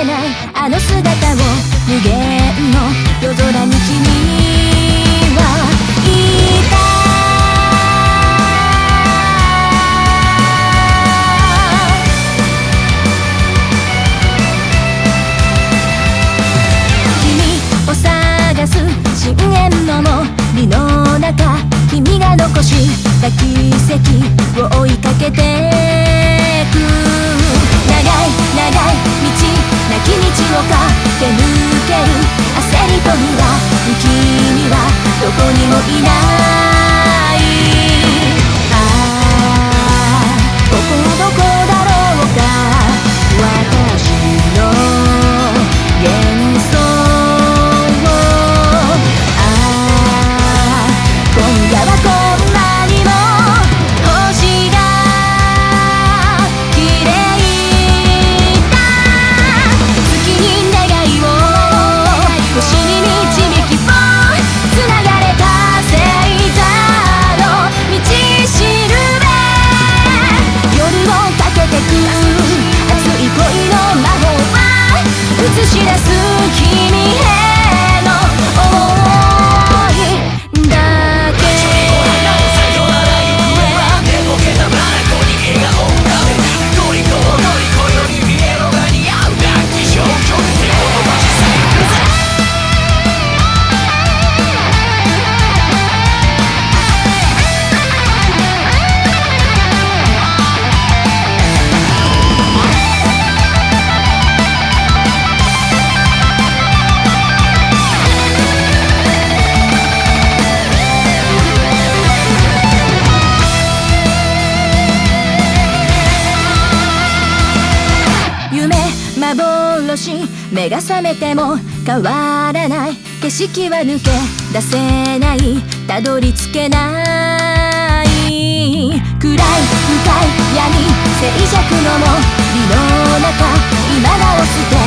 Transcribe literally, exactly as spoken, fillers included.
ないあの姿を無限の夜空に君はいた。君を探す深淵の森の中、君が残した奇跡を追いかけてく。長い長い道なき道を駆け抜ける焦りと不安、君はどこにもいない。ああここどこだろうか、私の幻想。ああ今夜はこんなにも星が綺麗だ。月に願いを星に導きをつながれた星座の道しるべ、夜をかけてく熱い恋の魔法は映し出す君への想いだけ。幻、目が覚めても変わらない景色は抜け出せない、たどり着けない。暗い深い闇静寂の森の中、今なお捨て